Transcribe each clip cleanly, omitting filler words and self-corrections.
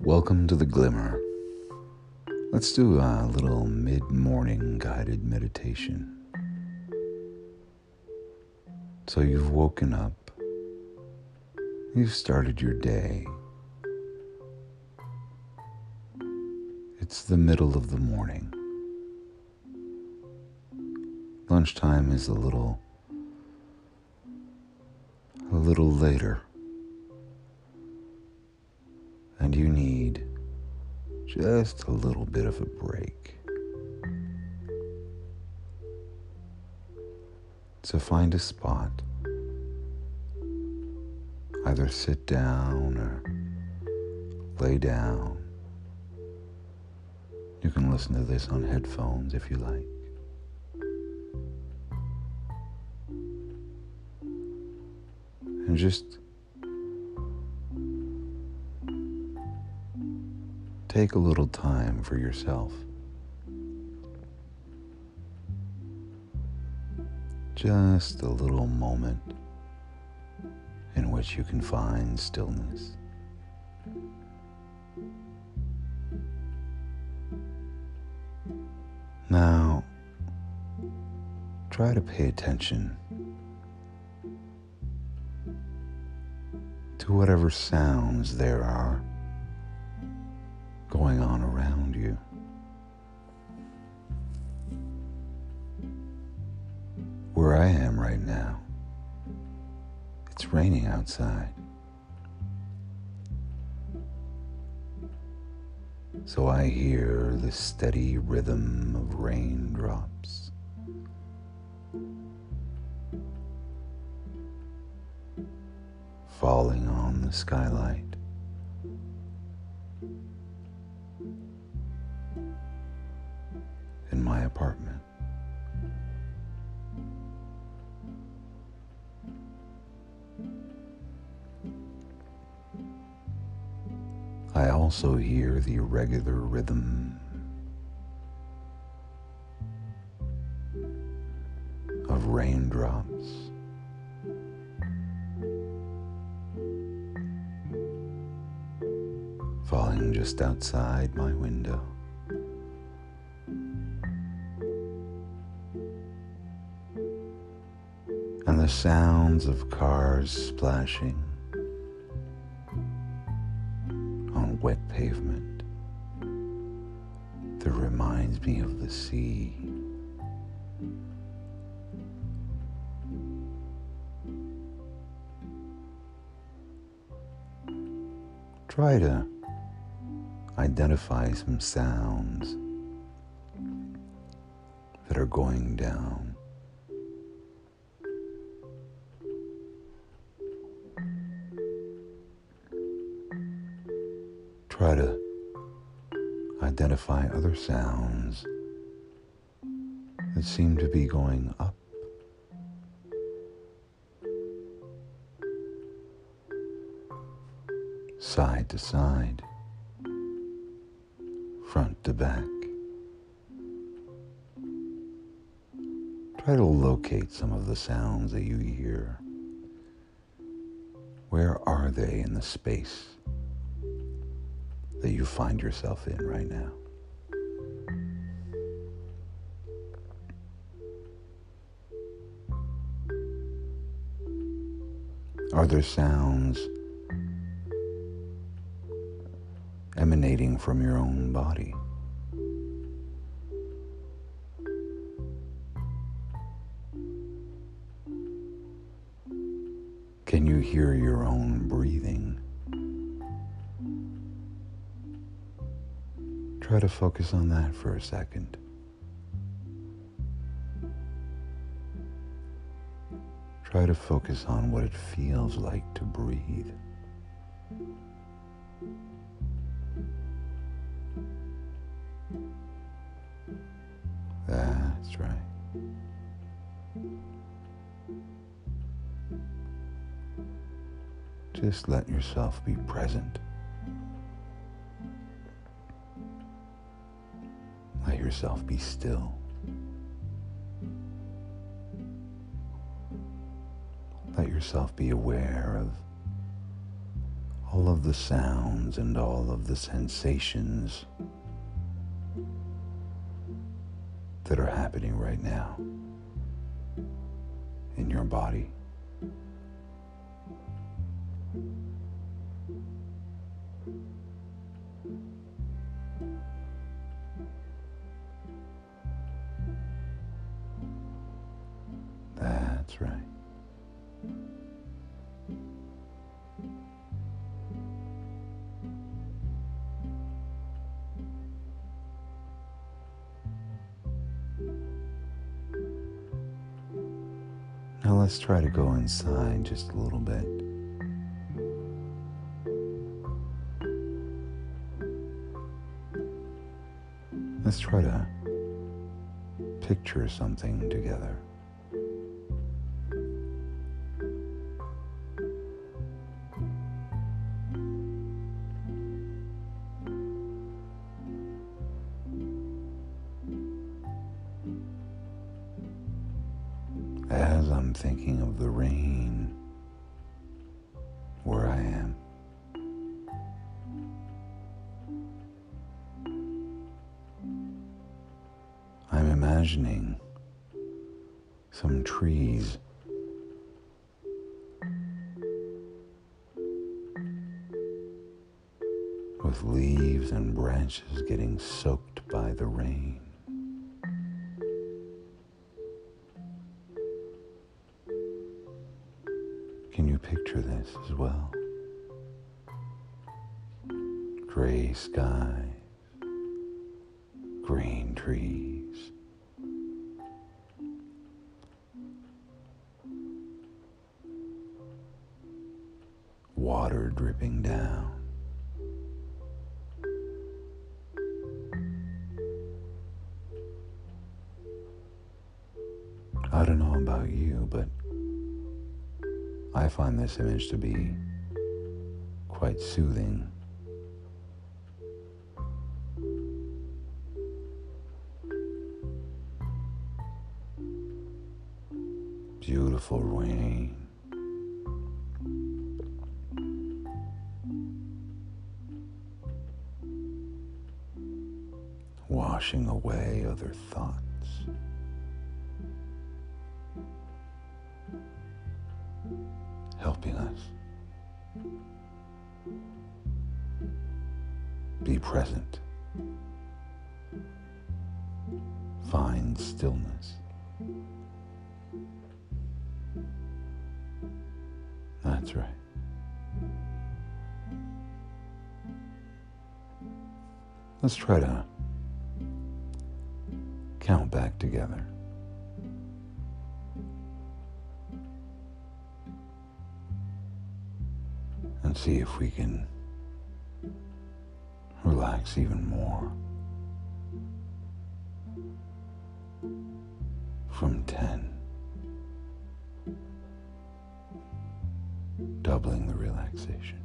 Welcome to the Glimmer. Let's do a little mid-morning guided meditation. So you've woken up, you've started your day. It's the middle of the morning. Lunchtime is a little later. And you need just a little bit of a break. So find a spot. Either sit down or lay down. You can listen to this on headphones if you like. And just take a little time for yourself. Just a little moment in which you can find stillness. Now, try to pay attention to whatever sounds there are going on around you. Where I am right now, it's raining outside. So I hear the steady rhythm of raindrops. Falling on the skylight. In my apartment. I also hear the irregular rhythm of raindrops falling just outside my window. And the sounds of cars splashing on wet pavement that reminds me of the sea. Try to identify some sounds that are going down. Try to identify other sounds that seem to be going up. Side to side, front to back. Try to locate some of the sounds that you hear. Where are they in the space that you find yourself in right now? Are there sounds emanating from your own body? Can you hear your own breathing? Try to focus on that for a second. Try to focus on what it feels like to breathe. That's right. Just let yourself be present. Let yourself be still. Let yourself be aware of all of the sounds and all of the sensations that are happening right now in your body. That's right. Now let's try to go inside just a little bit. Let's try to picture something together. As I'm thinking of the rain where I am, I'm imagining some trees with leaves and branches getting soaked by the rain. Can you picture this as well? Gray skies, green trees, water dripping down. I don't know about you, but I find this image to be quite soothing. Beautiful rain. Washing away other thoughts. Helping us be present. Find stillness. That's right. Let's try to count back together. And see if we can relax even more. From 10. Doubling the relaxation.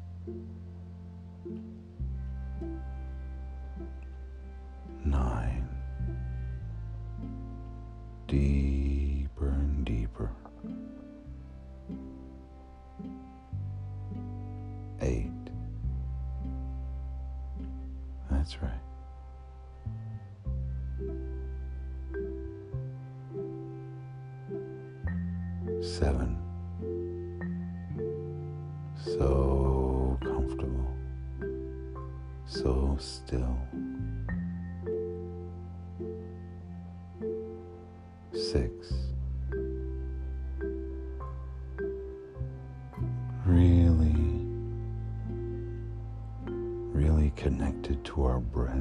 9. Deeper and deeper. 8. That's right. 7. So comfortable. So still. 6. Really connected to our breath.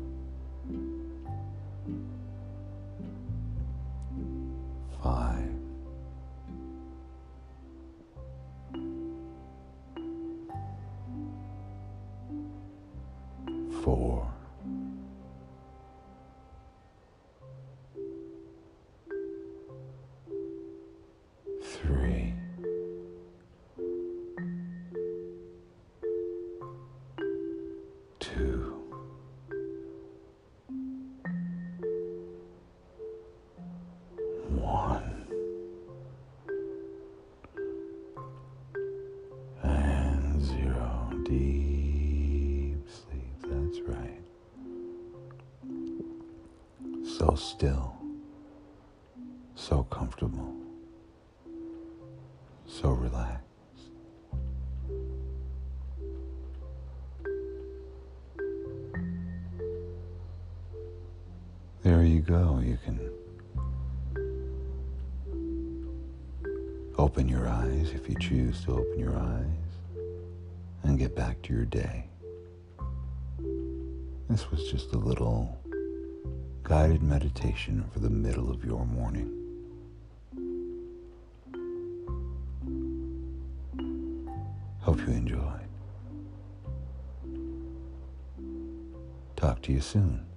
5. 4. still, so comfortable, so relaxed. There you go. You can open your eyes if you choose to open your eyes and get back to your day. This was just a little guided meditation for the middle of your morning. Hope you enjoyed. Talk to you soon.